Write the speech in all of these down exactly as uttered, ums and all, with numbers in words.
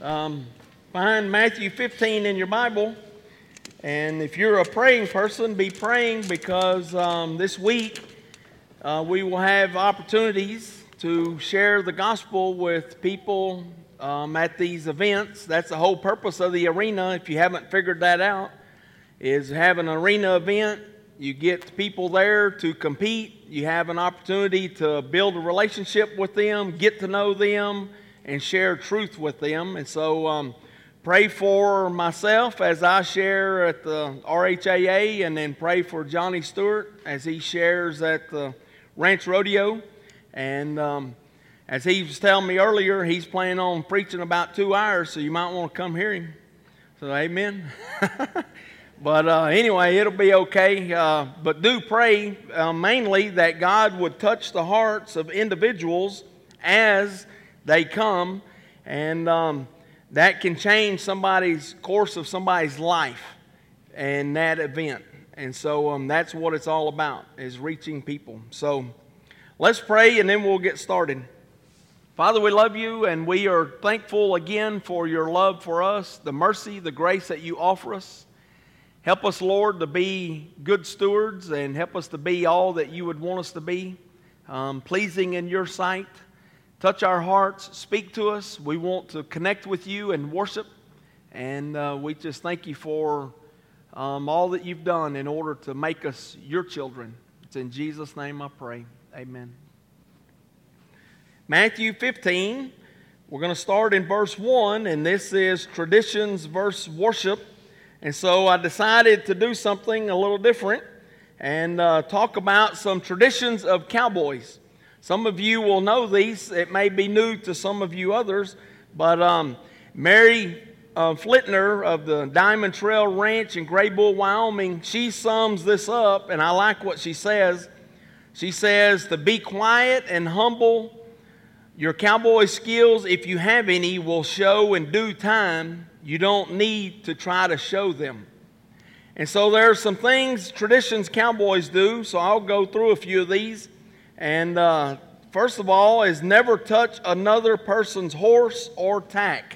Um, find Matthew fifteen in your Bible, and if you're a praying person, be praying because um, this week uh, we will have opportunities to share the gospel with people um, at these events. That's the whole purpose of the arena, if you haven't figured that out, is have an arena event. You get people there to compete. You have an opportunity to build a relationship with them, get to know them, and share truth with them. And so um, pray for myself as I share at the R H A A, and then pray for Johnny Stewart as he shares at the Ranch Rodeo. And um, as he was telling me earlier, he's planning on preaching about two hours, so you might want to come hear him. So amen. But uh, anyway, it'll be okay. Uh, but do pray uh, mainly that God would touch the hearts of individuals as they come, and um, that can change somebody's course of somebody's life and that event. And so um, that's what it's all about, is reaching people. So let's pray, and then we'll get started. Father, we love you, and we are thankful again for your love for us, the mercy, the grace that you offer us. Help us, Lord, to be good stewards, and help us to be all that you would want us to be, um, pleasing in your sight. Touch our hearts, speak to us. We want to connect with you and worship, and uh, we just thank you for um, all that you've done in order to make us your children. It's in Jesus' name I pray. Amen. Matthew fifteen, we're going to start in verse one, and this is traditions versus worship. And so I decided to do something a little different and uh, talk about some traditions of cowboys. Some of you will know these. It may be new to some of you others, but um, Mary uh, Flitner of the Diamond Trail Ranch in Graybull, Wyoming, she sums this up, and I like what she says. She says, to be quiet and humble, your cowboy skills, if you have any, will show in due time. You don't need to try to show them. And so there are some things, traditions cowboys do, so I'll go through a few of these. And uh, first of all is never touch another person's horse or tack.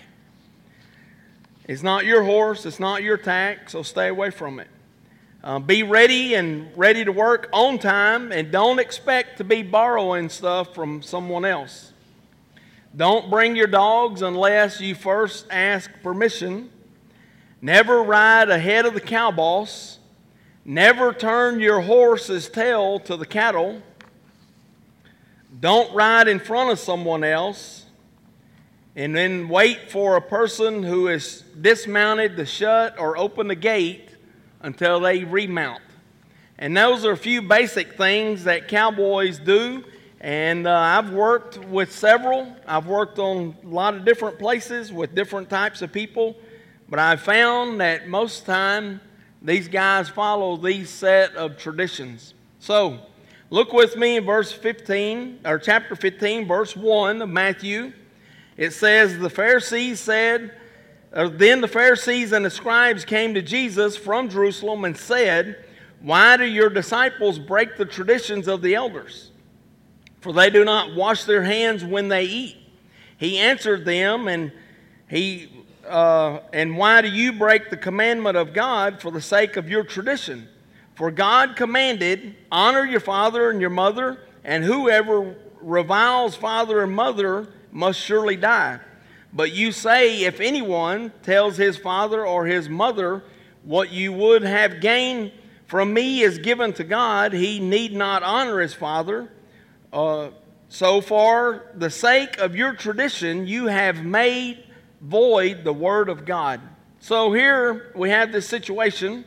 It's not your horse, it's not your tack, so stay away from it. Uh, be ready and ready to work on time, and don't expect to be borrowing stuff from someone else. Don't bring your dogs unless you first ask permission. Never ride ahead of the cow boss. Never turn your horse's tail to the cattle. Don't ride in front of someone else. And then wait for a person who is dismounted to shut or open the gate until they remount. And those are a few basic things that cowboys do. And uh, I've worked with several. I've worked on a lot of different places with different types of people. But I've found that most of the time, these guys follow these set of traditions. So, look with me in verse fifteen, or chapter fifteen, verse one of Matthew. It says, the Pharisees said, uh, Then the Pharisees and the scribes came to Jesus from Jerusalem and said, Why do your disciples break the traditions of the elders? For they do not wash their hands when they eat. He answered them, and he uh, and why do you break the commandment of God for the sake of your tradition? For God commanded, honor your father and your mother, and whoever reviles father and mother must surely die. But you say, if anyone tells his father or his mother, what you would have gained from me is given to God, he need not honor his father. Uh, so for the sake of your tradition, you have made void the word of God. So here we have this situation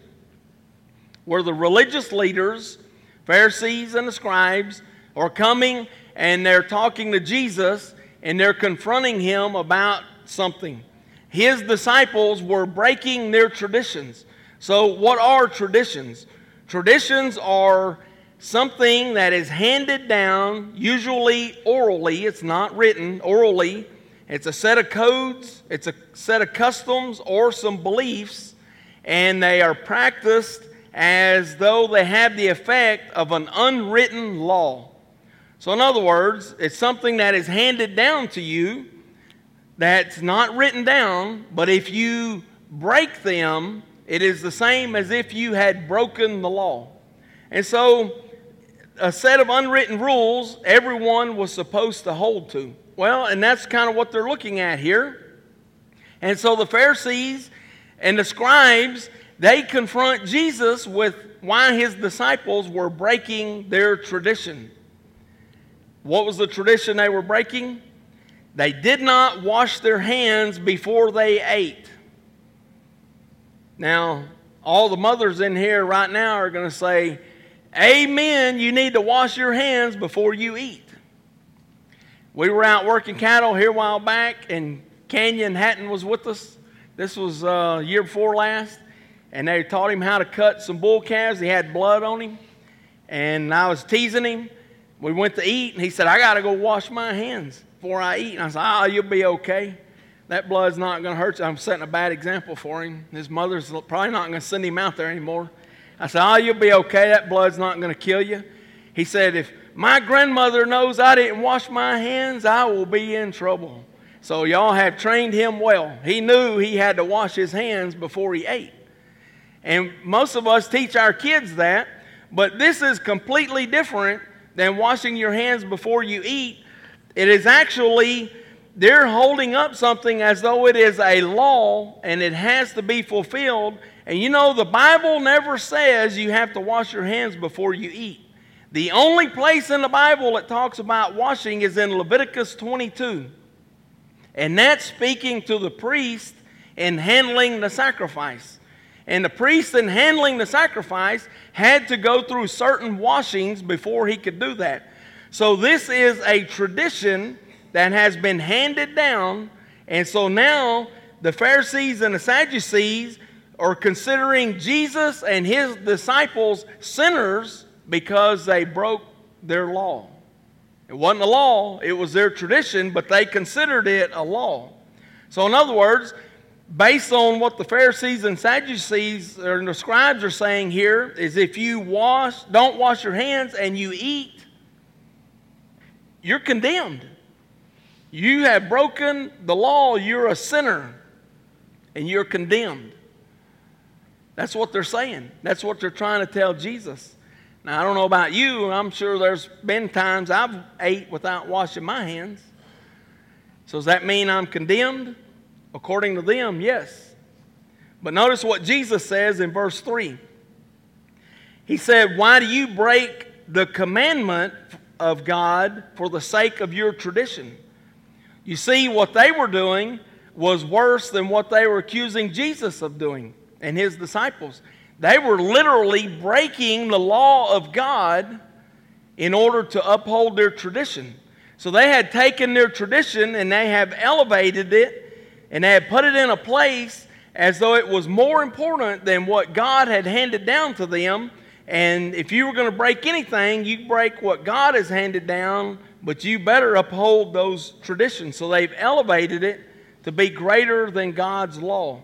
where the religious leaders, Pharisees and the scribes, are coming and they're talking to Jesus and they're confronting him about something. His disciples were breaking their traditions. So what are traditions? Traditions are something that is handed down, usually orally. It's not written, orally. It's a set of codes, it's a set of customs or some beliefs, and they are practiced as though they have the effect of an unwritten law. So in other words, it's something that is handed down to you that's not written down, but if you break them, it is the same as if you had broken the law. And so, a set of unwritten rules everyone was supposed to hold to. Well, and that's kind of what they're looking at here. And so the Pharisees and the scribes, they confront Jesus with why his disciples were breaking their tradition. What was the tradition they were breaking? They did not wash their hands before they ate. Now, all the mothers in here right now are going to say, amen, you need to wash your hands before you eat. We were out working cattle here a while back, and Canyon Hatton was with us. This was uh, year before last, and they taught him how to cut some bull calves. He had blood on him, and I was teasing him. We went to eat, and he said, I got to go wash my hands before I eat. And I said, oh, you'll be okay. That blood's not going to hurt you. I'm setting a bad example for him. His mother's probably not going to send him out there anymore. I said, oh, you'll be okay. That blood's not going to kill you. He said, if my grandmother knows I didn't wash my hands, I will be in trouble. So y'all have trained him well. He knew he had to wash his hands before he ate. And most of us teach our kids that, but this is completely different than washing your hands before you eat. It is actually, they're holding up something as though it is a law and it has to be fulfilled. And you know, the Bible never says you have to wash your hands before you eat. The only place in the Bible that talks about washing is in Leviticus twenty-two. And that's speaking to the priest in handling the sacrifice. And the priest in handling the sacrifice had to go through certain washings before he could do that. So this is a tradition that has been handed down. And so now the Pharisees and the Sadducees are considering Jesus and his disciples sinners because they broke their law. It wasn't a law, it was their tradition, but they considered it a law. So in other words, based on what the Pharisees and Sadducees or the scribes are saying here, is if you wash, don't wash your hands and you eat, you're condemned. You have broken the law, you're a sinner, and you're condemned. That's what they're saying. That's what they're trying to tell Jesus. Now, I don't know about you. I'm sure there's been times I've ate without washing my hands. So does that mean I'm condemned? According to them, yes. But notice what Jesus says in verse three. He said, why do you break the commandment of God for the sake of your tradition? You see, what they were doing was worse than what they were accusing Jesus of doing and his disciples. They were literally breaking the law of God in order to uphold their tradition. So they had taken their tradition and they have elevated it and they had put it in a place as though it was more important than what God had handed down to them. And if you were going to break anything, you break what God has handed down, but you better uphold those traditions. So they've elevated it to be greater than God's law.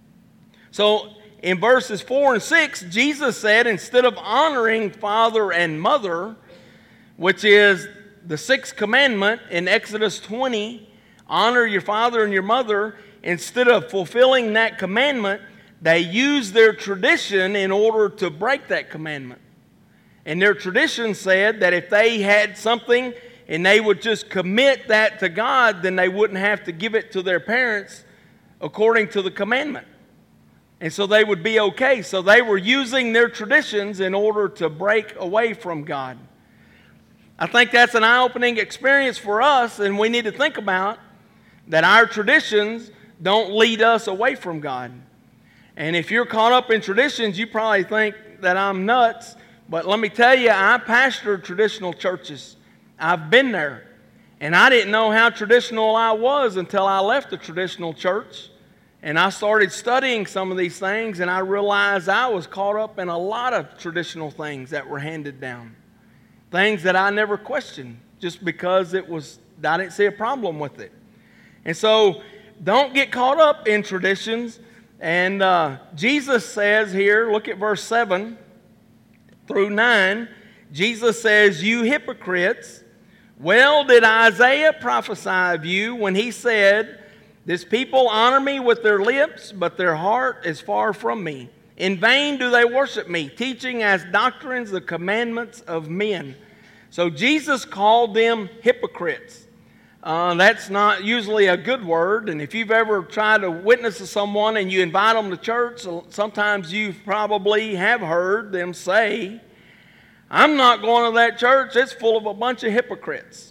So in verses four and six, Jesus said, instead of honoring father and mother, which is the sixth commandment in Exodus twenty, honor your father and your mother, instead of fulfilling that commandment, they used their tradition in order to break that commandment. And their tradition said that if they had something and they would just commit that to God, then they wouldn't have to give it to their parents according to the commandment. And so they would be okay. So they were using their traditions in order to break away from God. I think that's an eye-opening experience for us, and we need to think about that our traditions don't lead us away from God. And if you're caught up in traditions, you probably think that I'm nuts. But let me tell you, I pastored traditional churches. I've been there. And I didn't know how traditional I was until I left the traditional church. And I started studying some of these things, and I realized I was caught up in a lot of traditional things that were handed down. Things that I never questioned just because it was, I didn't see a problem with it. And so don't get caught up in traditions. And uh, Jesus says here, look at verse seven through nine. Jesus says, you hypocrites, well did Isaiah prophesy of you when he said, This people honor me with their lips, but their heart is far from me. In vain do they worship me, teaching as doctrines the commandments of men. So Jesus called them hypocrites. Uh, that's not usually a good word, and if you've ever tried to witness to someone and you invite them to church, sometimes you probably have heard them say, I'm not going to that church, it's full of a bunch of hypocrites.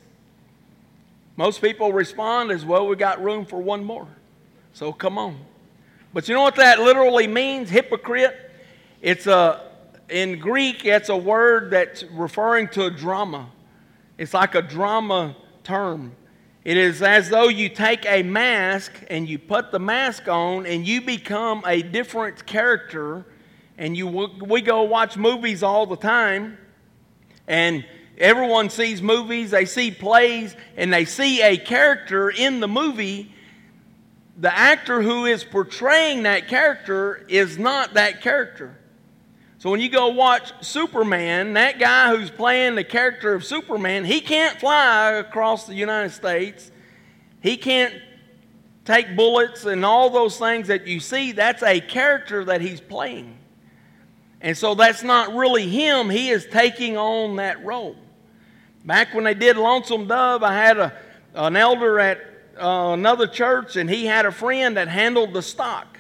Most people respond as, well, we got room for one more, so come on. But you know what that literally means, hypocrite? It's a, in Greek, it's a word that's referring to a drama. It's like a drama term. It is as though you take a mask and you put the mask on and you become a different character. And you we go watch movies all the time, and everyone sees movies, they see plays, and they see a character in the movie. The actor who is portraying that character is not that character. So when you go watch Superman, that guy who's playing the character of Superman, he can't fly across the United States. He can't take bullets and all those things that you see. That's a character that he's playing. And so that's not really him. He is taking on that role. Back when they did Lonesome Dove, I had a, an elder at uh, another church, and he had a friend that handled the stock.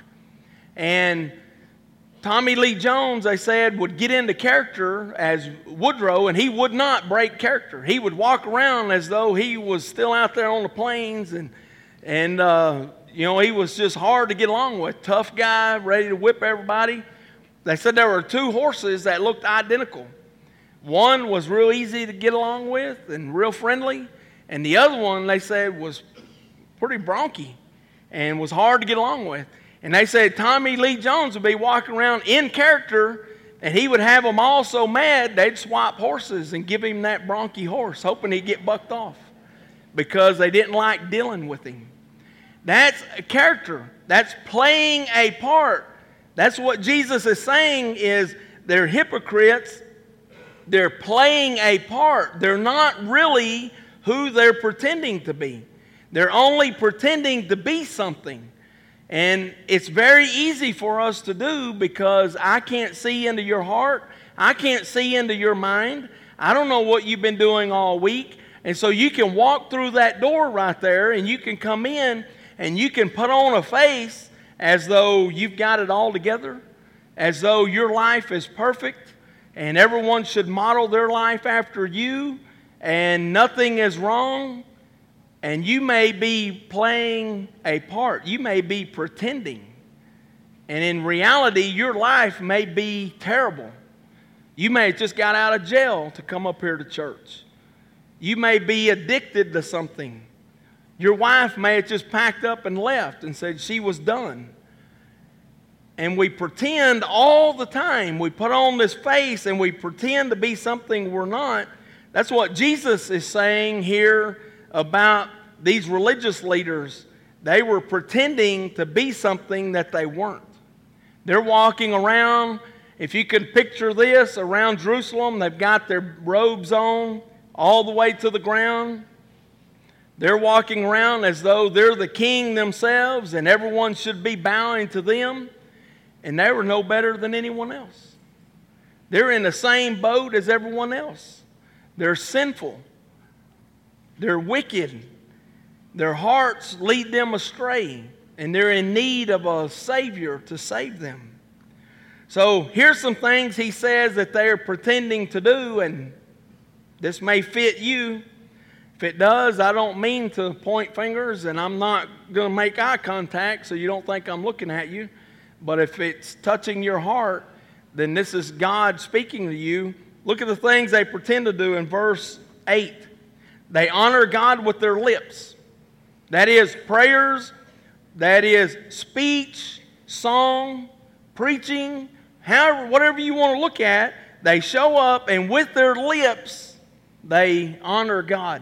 And Tommy Lee Jones, they said, would get into character as Woodrow, and he would not break character. He would walk around as though he was still out there on the plains, and, and uh, you know, he was just hard to get along with. Tough guy, ready to whip everybody. They said there were two horses that looked identical. One was real easy to get along with and real friendly, and the other one, they said, was pretty bronky and was hard to get along with. And they said Tommy Lee Jones would be walking around in character, and he would have them all so mad they'd swap horses and give him that bronky horse, hoping he'd get bucked off because they didn't like dealing with him. That's a character. That's playing a part. That's what Jesus is saying is they're hypocrites. They're playing a part. They're not really who they're pretending to be. They're only pretending to be something. And it's very easy for us to do because I can't see into your heart. I can't see into your mind. I don't know what you've been doing all week. And so you can walk through that door right there and you can come in and you can put on a face as though you've got it all together, as though your life is perfect and everyone should model their life after you and nothing is wrong. And you may be playing a part. You may be pretending. And in reality, your life may be terrible. You may have just got out of jail to come up here to church. You may be addicted to something. Your wife may have just packed up and left and said she was done. And we pretend all the time. We put on this face and we pretend to be something we're not. That's what Jesus is saying here about these religious leaders. They were pretending to be something that they weren't. They're walking around, if you could picture this, around Jerusalem. They've got their robes on all the way to the ground. They're walking around as though they're the king themselves and everyone should be bowing to them. And they were no better than anyone else. They're in the same boat as everyone else. They're sinful. They're wicked. Their hearts lead them astray, and they're in need of a Savior to save them. So here's some things he says that they're pretending to do, and this may fit you. If it does, I don't mean to point fingers, and I'm not going to make eye contact so you don't think I'm looking at you. But if it's touching your heart, then this is God speaking to you. Look at the things they pretend to do in verse eight. They honor God with their lips. That is prayers, that is speech, song, preaching, however, whatever you want to look at, they show up and with their lips, they honor God.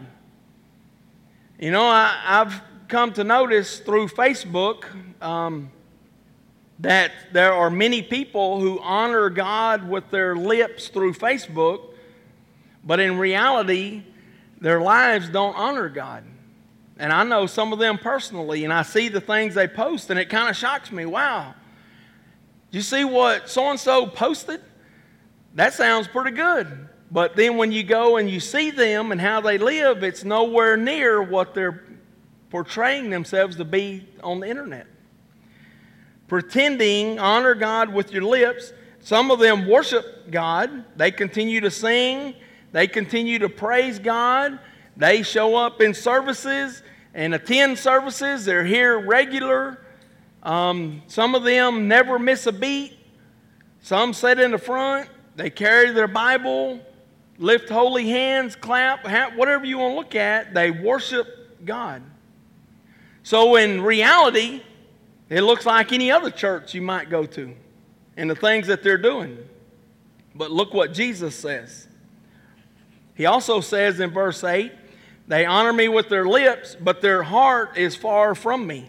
You know, I, I've come to notice through Facebook um, that there are many people who honor God with their lips through Facebook, but in reality, their lives don't honor God. and I know some of them personally, and I see the things they post, and it kind of shocks me. Wow, you see what so-and-so posted? That sounds pretty good. But then when you go and you see them and how they live, it's nowhere near what they're portraying themselves to be on the internet. Pretending, honor God with your lips. Some of them worship God. They continue to sing. They continue to praise God. They show up in services and attend services. They're here regular. Um, some of them never miss a beat. Some sit in the front. They carry their Bible, lift holy hands, clap, whatever you want to look at. They worship God. So in reality, it looks like any other church you might go to and the things that they're doing. But look what Jesus says. He also says in verse eight, they honor me with their lips, but their heart is far from me.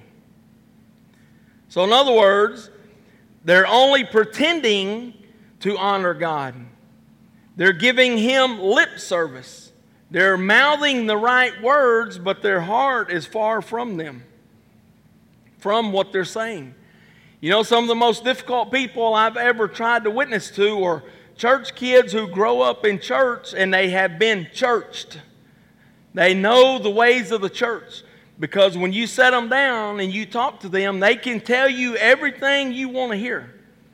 So in other words, they're only pretending to honor God. They're giving Him lip service. They're mouthing the right words, but their heart is far from them, from what they're saying. You know, some of the most difficult people I've ever tried to witness to are church kids who grow up in church and they have been churched. They know the ways of the church, because when you set them down and you talk to them, they can tell you everything you want to hear.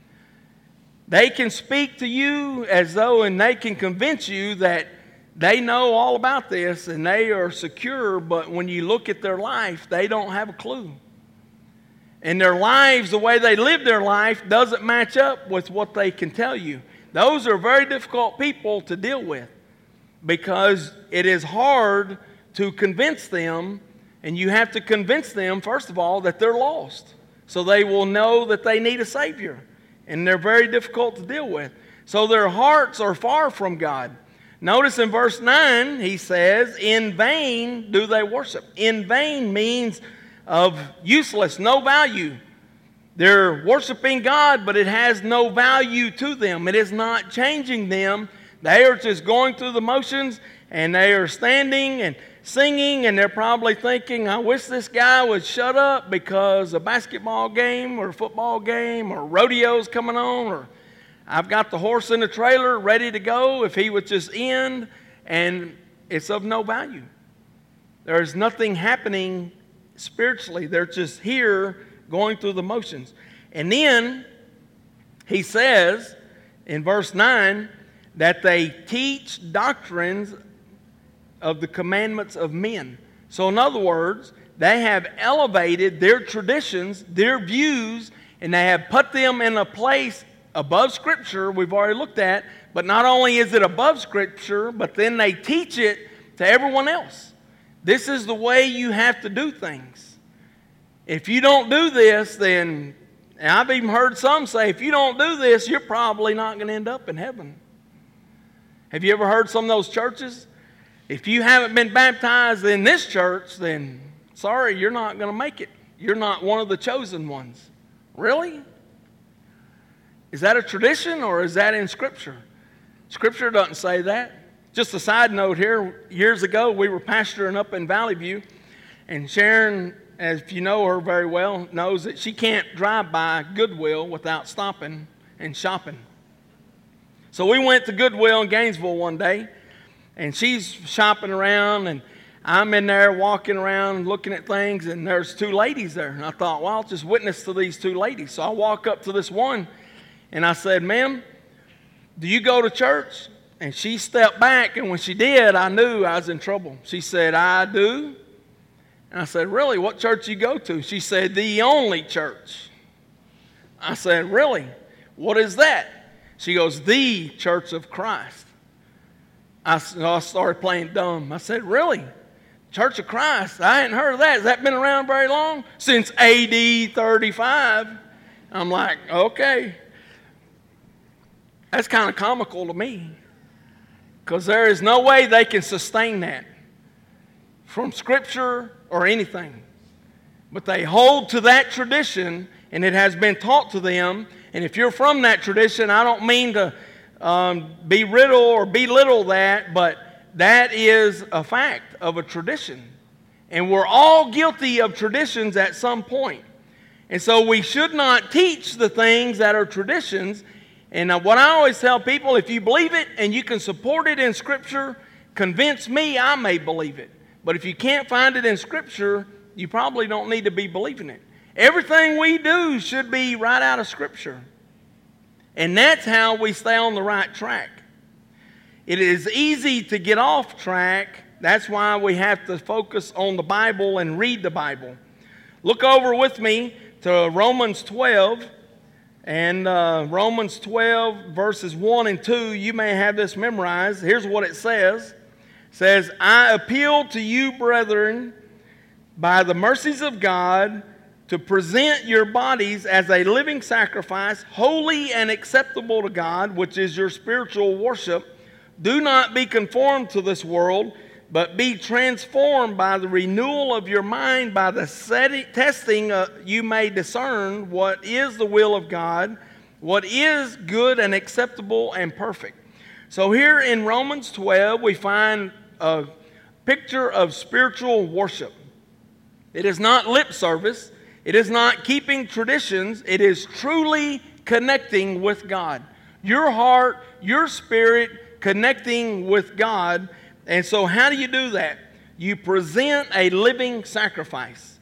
They can speak to you as though, and they can convince you that they know all about this and they are secure, but when you look at their life, they don't have a clue. And their lives, the way they live their life, doesn't match up with what they can tell you. Those are very difficult people to deal with, because it is hard to convince them, and you have to convince them, first of all, that they're lost, so they will know that they need a Savior. And they're very difficult to deal with. So their hearts are far from God. Notice in verse nine, he says, in vain do they worship. In vain means of useless, no value. They're worshiping God, but it has no value to them. It is not changing them. They are just going through the motions, and they are standing and singing, and they're probably thinking, I wish this guy would shut up because a basketball game or a football game or rodeo's coming on, or I've got the horse in the trailer ready to go if he would just end, and it's of no value. There's nothing happening spiritually. They're just here going through the motions. And then he says in verse nine that they teach doctrines of the commandments of men. So in other words, they have elevated their traditions, their views, and they have put them in a place above Scripture we've already looked at. But not only is it above Scripture, but then they teach it to everyone else. This is the way you have to do things. If you don't do this, then, and I've even heard some say, if you don't do this, you're probably not going to end up in heaven. Have you ever heard some of those churches? If you haven't been baptized in this church, then sorry, you're not going to make it. You're not one of the chosen ones. Really? Is that a tradition, or is that in Scripture? Scripture doesn't say that. Just a side note here, years ago we were pastoring up in Valley View, and Sharon, as if you know her very well, knows that she can't drive by Goodwill without stopping and shopping. So we went to Goodwill in Gainesville one day, and she's shopping around, and I'm in there walking around looking at things, and there's two ladies there. And I thought, well, I'll just witness to these two ladies. So I walk up to this one, and I said, ma'am, do you go to church? And she stepped back, and when she did, I knew I was in trouble. She said, I do. And I said, really, what church you go to? She said, the only church. I said, really? What is that? She goes, the Church of Christ. I, I started playing dumb. I said, really? Church of Christ? I hadn't heard of that. Has that been around very long? Since A D thirty-five. I'm like, okay. That's kind of comical to me, because there is no way they can sustain that from Scripture or anything. But they hold to that tradition, and it has been taught to them. And if you're from that tradition, I don't mean to um, belittle or belittle that, but that is a fact of a tradition. And we're all guilty of traditions at some point. And so we should not teach the things that are traditions. And what I always tell people, if you believe it and you can support it in Scripture, convince me, I may believe it. But if you can't find it in Scripture, you probably don't need to be believing it. Everything we do should be right out of Scripture. And that's how we stay on the right track. It is easy to get off track. That's why we have to focus on the Bible and read the Bible. Look over with me to Romans twelve. And uh, Romans twelve, verses one and two, you may have this memorized. Here's what it says. It says, I appeal to you, brethren, by the mercies of God, to present your bodies as a living sacrifice, holy and acceptable to God, which is your spiritual worship. Do not be conformed to this world, but be transformed by the renewal of your mind, by the setting, testing uh, you may discern what is the will of God, what is good and acceptable and perfect. So here in Romans twelve, we find a picture of spiritual worship. It is not lip service. It is not keeping traditions. It is truly connecting with God. Your heart, your spirit, connecting with God. And so how do you do that? You present a living sacrifice.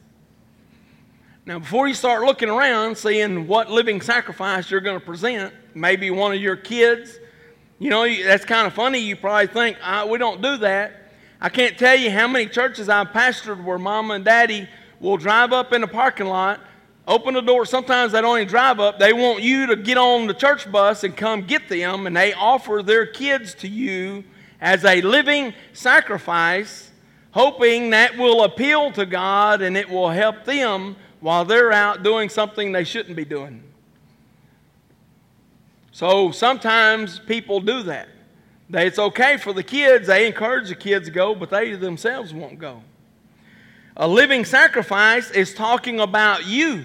Now, before you start looking around, seeing what living sacrifice you're going to present, maybe one of your kids, you know, that's kind of funny. You probably think, ah, we don't do that. I can't tell you how many churches I've pastored where mama and daddy will drive up in the parking lot, open the door. Sometimes they don't even drive up. They want you to get on the church bus and come get them, and they offer their kids to you as a living sacrifice, hoping that will appeal to God and it will help them while they're out doing something they shouldn't be doing. So sometimes people do that. It's okay for the kids. They encourage the kids to go, but they themselves won't go. A living sacrifice is talking about you.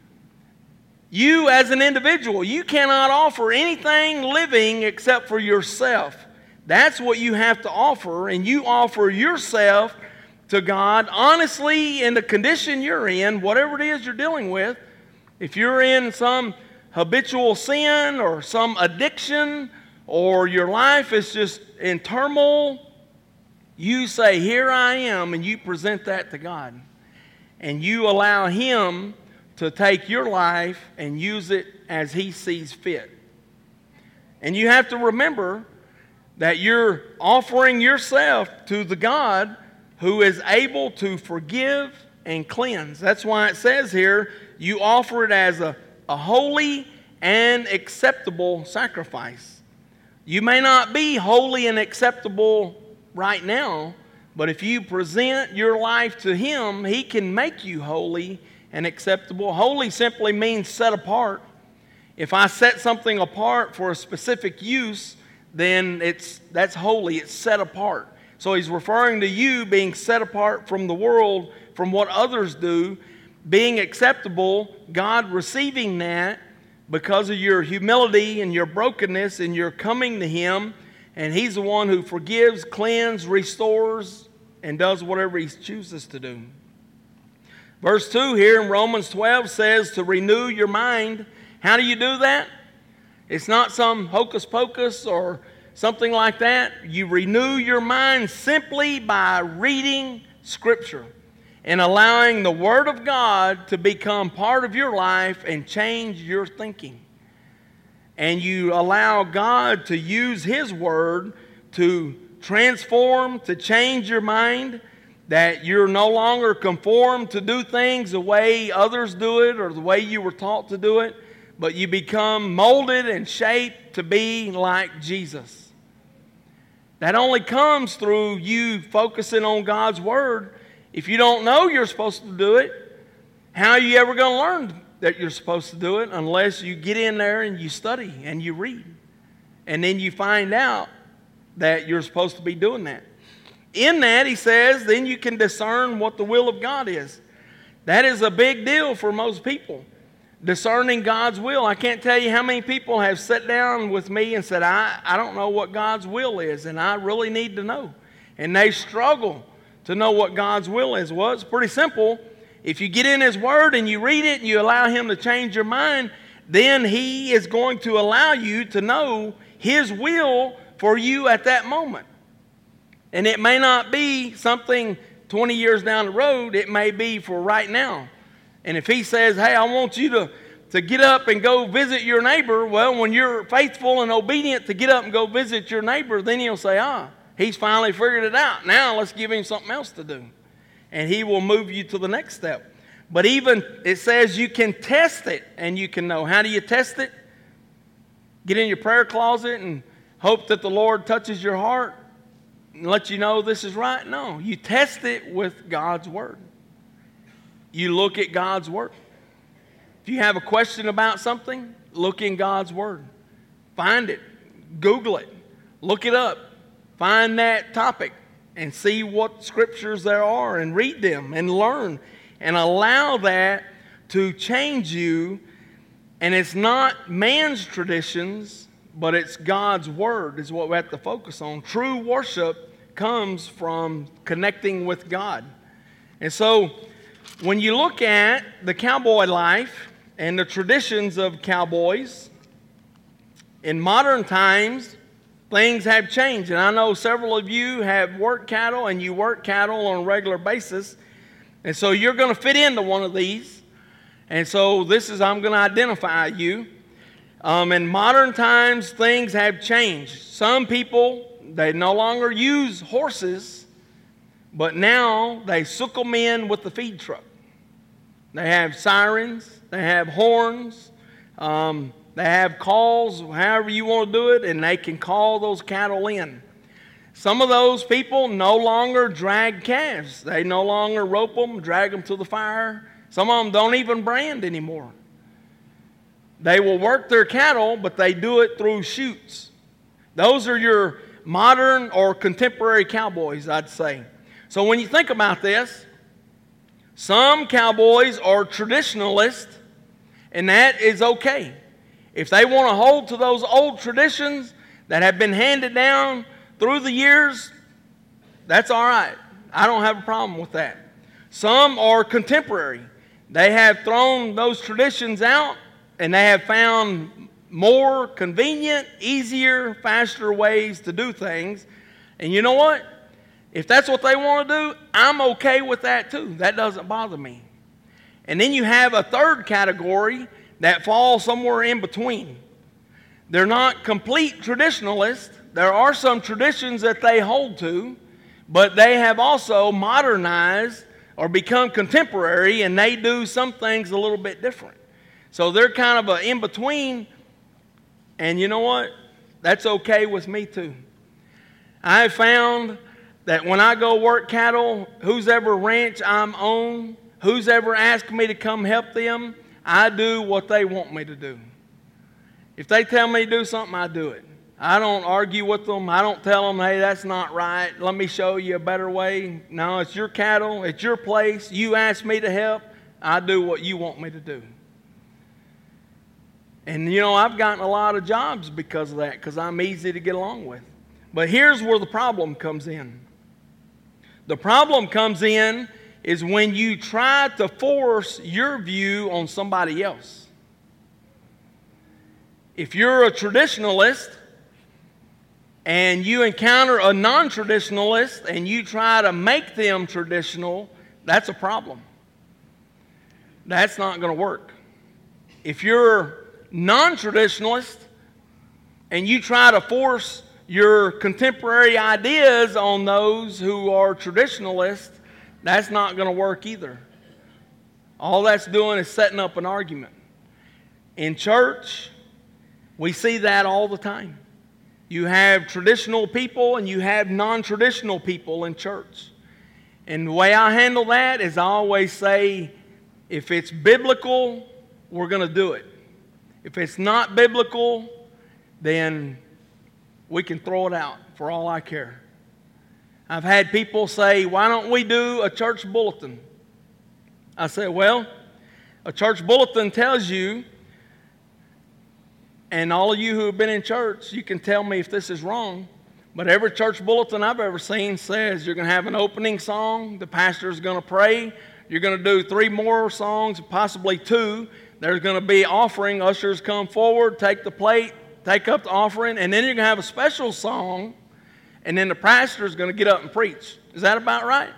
You as an individual. You cannot offer anything living except for yourself. That's what you have to offer, and you offer yourself to God honestly in the condition you're in, whatever it is you're dealing with. If you're in some habitual sin or some addiction, or your life is just in turmoil, you say, here I am, and you present that to God. And you allow Him to take your life and use it as He sees fit. And you have to remember that you're offering yourself to the God who is able to forgive and cleanse. That's why it says here, you offer it as a, a holy and acceptable sacrifice. You may not be holy and acceptable right now, but if you present your life to Him, He can make you holy and acceptable. Holy simply means set apart. If I set something apart for a specific use, then it's that's holy. It's set apart. So He's referring to you being set apart from the world, from what others do, being acceptable, God receiving that because of your humility and your brokenness, and you're coming to Him, and He's the one who forgives, cleanses, restores, and does whatever He chooses to do. Verse two here in Romans twelve says to renew your mind. How do you do that? It's not some hocus pocus or something like that. You renew your mind simply by reading Scripture and allowing the Word of God to become part of your life and change your thinking. And you allow God to use His Word to transform, to change your mind, that you're no longer conformed to do things the way others do it or the way you were taught to do it, but you become molded and shaped to be like Jesus. That only comes through you focusing on God's Word. If you don't know you're supposed to do it, how are you ever going to learn that you're supposed to do it unless you get in there and you study and you read? And then you find out that you're supposed to be doing that. In that, he says, then you can discern what the will of God is. That is a big deal for most people. Discerning God's will. I can't tell you how many people have sat down with me and said, I, I don't know what God's will is, and I really need to know. And they struggle to know what God's will is? Well, it's pretty simple. If you get in His Word and you read it and you allow Him to change your mind, then He is going to allow you to know His will for you at that moment. And it may not be something twenty years down the road. It may be for right now. And if He says, hey, I want you to, to get up and go visit your neighbor, well, when you're faithful and obedient to get up and go visit your neighbor, then He'll say, ah, he's finally figured it out. Now let's give him something else to do. And He will move you to the next step. But even it says you can test it and you can know. How do you test it? Get in your prayer closet and hope that the Lord touches your heart and let you know this is right? No. You test it with God's Word. You look at God's Word. If you have a question about something, look in God's Word. Find it. Google it. Look it up. Find that topic and see what scriptures there are and read them and learn and allow that to change you. And it's not man's traditions, but it's God's Word is what we have to focus on. True worship comes from connecting with God. And so when you look at the cowboy life and the traditions of cowboys, in modern times, things have changed. And I know several of you have worked cattle and you work cattle on a regular basis. And so you're going to fit into one of these. And so this is, I'm going to identify you. Um, in modern times, things have changed. Some people, they no longer use horses, but now they sook them in with the feed truck. They have sirens, they have horns, um, they have calls, however you want to do it, and they can call those cattle in. Some of those people no longer drag calves. They no longer rope them, drag them to the fire. Some of them don't even brand anymore. They will work their cattle, but they do it through chutes. Those are your modern or contemporary cowboys, I'd say. So when you think about this, some cowboys are traditionalists, and that is okay. If they want to hold to those old traditions that have been handed down through the years, that's all right. I don't have a problem with that. Some are contemporary. They have thrown those traditions out, and they have found more convenient, easier, faster ways to do things. And you know what? If that's what they want to do, I'm okay with that too. That doesn't bother me. And then you have a third category that falls somewhere in between. They're not complete traditionalists. There are some traditions that they hold to, but they have also modernized or become contemporary, and they do some things a little bit different. So they're kind of an in-between, and you know what? That's okay with me too. I have found that when I go work cattle, whose ever ranch I'm on, who's ever asked me to come help them, I do what they want me to do. If they tell me to do something, I do it. I don't argue with them. I don't tell them, hey, that's not right. Let me show you a better way. No, it's your cattle. It's your place. You asked me to help. I do what you want me to do. And, you know, I've gotten a lot of jobs because of that, because I'm easy to get along with. But here's where the problem comes in. The problem comes in is when you try to force your view on somebody else. If you're a traditionalist and you encounter a non-traditionalist and you try to make them traditional, that's a problem. That's not going to work. If you're non-traditionalist and you try to force your contemporary ideas on those who are traditionalists, that's not going to work either. All that's doing is setting up an argument. In church, we see that all the time. You have traditional people and you have non-traditional people in church. And the way I handle that is I always say, if it's biblical, we're going to do it. If it's not biblical, then we can throw it out for all I care. I've had people say, why don't we do a church bulletin? I say, well, a church bulletin tells you, and all of you who have been in church, you can tell me if this is wrong, But every church bulletin I've ever seen says you're going to have an opening song, the pastor's going to pray, you're going to do three more songs, possibly two. There's going to be offering, ushers come forward, take the plate, take up the offering, and then you're going to have a special song, and then the pastor's going to get up and preach. Is that about right?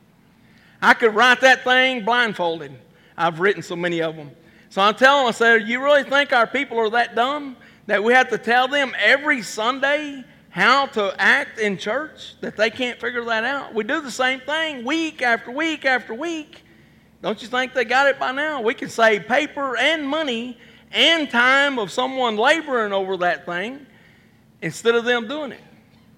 I could write that thing blindfolded. I've written so many of them. So I tell them, I said, you really think our people are that dumb that we have to tell them every Sunday how to act in church, that they can't figure that out? We do the same thing week after week after week. Don't you think they got it by now? We can save paper and money and time of someone laboring over that thing instead of them doing it.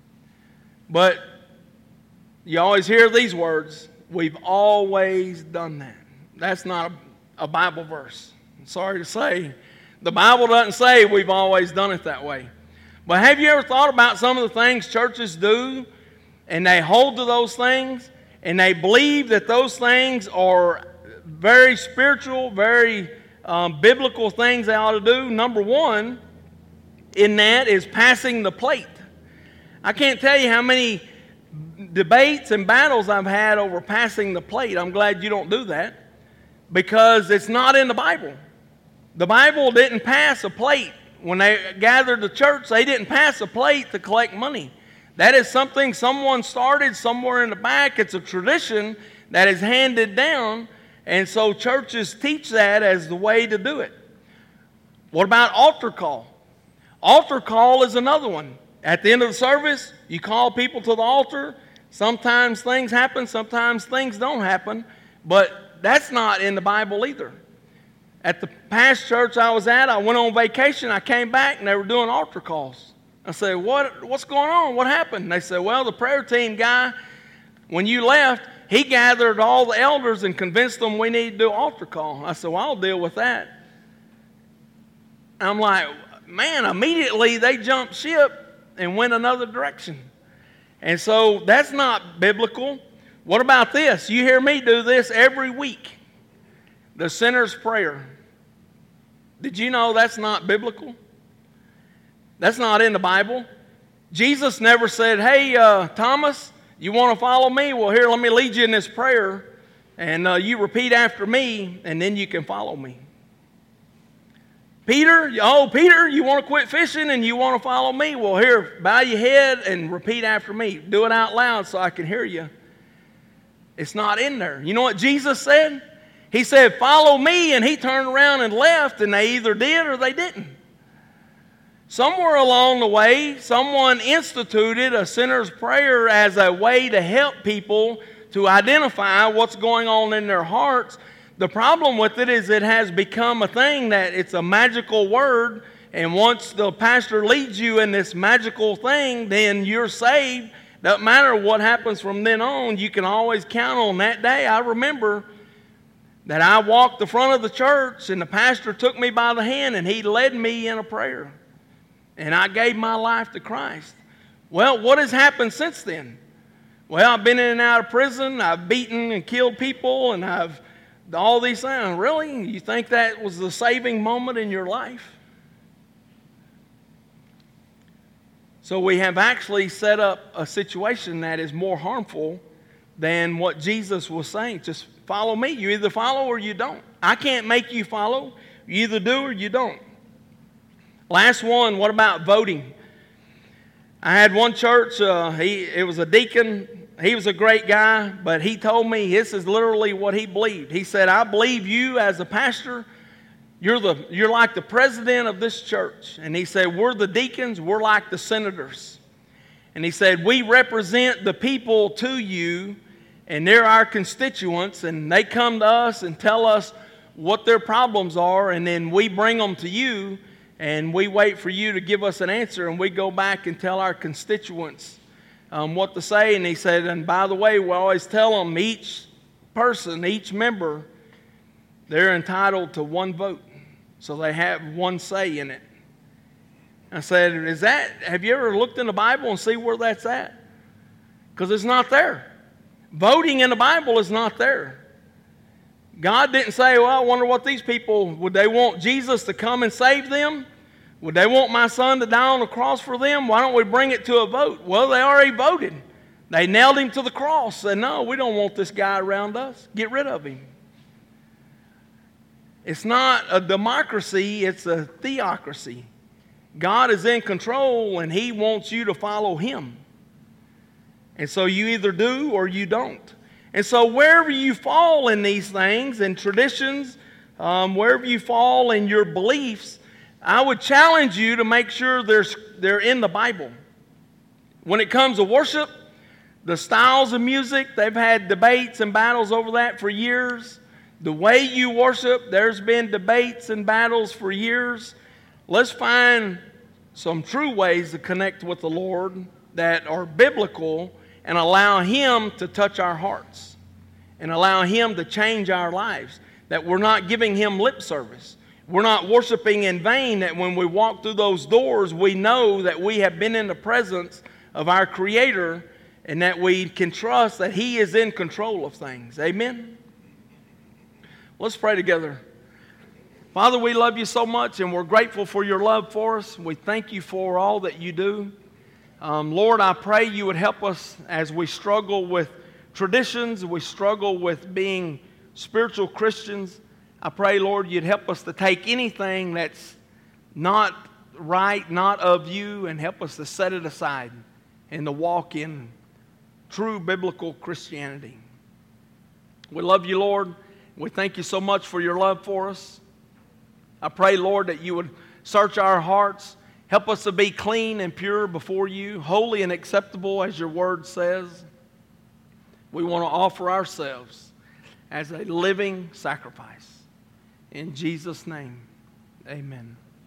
But you always hear these words, we've always done that. That's not a, a Bible verse. I'm sorry to say. The Bible doesn't say we've always done it that way. But have you ever thought about some of the things churches do, and they hold to those things, and they believe that those things are very spiritual, very um, biblical things they ought to do? Number one in that is passing the plate. I can't tell you how many debates and battles I've had over passing the plate. I'm glad you don't do that, because it's not in the Bible. The Bible didn't pass a plate. When they gathered the church, they didn't pass a plate to collect money. That is something someone started somewhere in the back. It's a tradition that is handed down, and so churches teach that as the way to do it. What about altar call? Altar call is another one. At the end of the service, you call people to the altar. Sometimes things happen, sometimes things don't happen, but that's not in the Bible either. At the past church I was at, I went on vacation, I came back, and they were doing altar calls. I said, what, what's going on? What happened? And they said, well, the prayer team guy, when you left, he gathered all the elders and convinced them we need to do altar call. I said, well, I'll deal with that. I'm like, man, immediately they jumped ship and went another direction. And so that's not biblical. What about this? You hear me do this every week. The sinner's prayer. Did you know that's not biblical? That's not in the Bible. Jesus never said, hey, uh, Thomas, you want to follow me? Well, here, let me lead you in this prayer, and uh, you repeat after me, and then you can follow me. Peter, oh, Peter, you want to quit fishing and you want to follow me? Well, here, bow your head and repeat after me. Do it out loud so I can hear you. It's not in there. You know what Jesus said? He said, follow me, and he turned around and left, and they either did or they didn't. Somewhere along the way, someone instituted a sinner's prayer as a way to help people to identify what's going on in their hearts. The problem with it is it has become a thing that it's a magical word, and once the pastor leads you in this magical thing, then you're saved. Doesn't matter what happens from then on, you can always count on that day. I remember that I walked the front of the church, and the pastor took me by the hand, and he led me in a prayer. And I gave my life to Christ. Well, what has happened since then? Well, I've been in and out of prison. I've beaten and killed people, and I've all these things. Really? You think that was the saving moment in your life? So we have actually set up a situation that is more harmful than what Jesus was saying. Just follow me. You either follow or you don't. I can't make you follow. You either do or you don't. Last one, what about voting? I had one church, uh, he, it was a deacon. He was a great guy, but he told me this is literally what he believed. He said, I believe you as a pastor, you're, the, you're like the president of this church. And he said, we're the deacons, we're like the senators. And he said, we represent the people to you, and they're our constituents, and they come to us and tell us what their problems are, and then we bring them to you, and we wait for you to give us an answer, and we go back and tell our constituents um, what to say. And he said, and by the way, we always tell them, each person, each member, they're entitled to one vote. So they have one say in it. I said, is that, have you ever looked in the Bible and see where that's at? Because it's not there. Voting in the Bible is not there. God didn't say, well, I wonder what these people, would they want Jesus to come and save them? Would they want my son to die on the cross for them? Why don't we bring it to a vote? Well, they already voted. They nailed him to the cross. Said, no, we don't want this guy around us. Get rid of him. It's not a democracy, it's a theocracy. God is in control and He wants you to follow Him. And so you either do or you don't. And so wherever you fall in these things and traditions, um, wherever you fall in your beliefs, I would challenge you to make sure there's, they're in the Bible. When it comes to worship, the styles of music, they've had debates and battles over that for years. The way you worship, there's been debates and battles for years. Let's find some true ways to connect with the Lord that are biblical and allow Him to touch our hearts and allow Him to change our lives. That we're not giving Him lip service. We're not worshiping in vain, that when we walk through those doors, we know that we have been in the presence of our Creator and that we can trust that He is in control of things. Amen? Let's pray together. Father, we love you so much and we're grateful for your love for us. We thank you for all that you do. Um, Lord, I pray you would help us as we struggle with traditions, we struggle with being spiritual Christians. I pray, Lord, you'd help us to take anything that's not right, not of you, and help us to set it aside and to walk in true biblical Christianity. We love you, Lord. We thank you so much for your love for us. I pray, Lord, that you would search our hearts. Help us to be clean and pure before you, holy and acceptable as your word says. We want to offer ourselves as a living sacrifice. In Jesus' name, amen.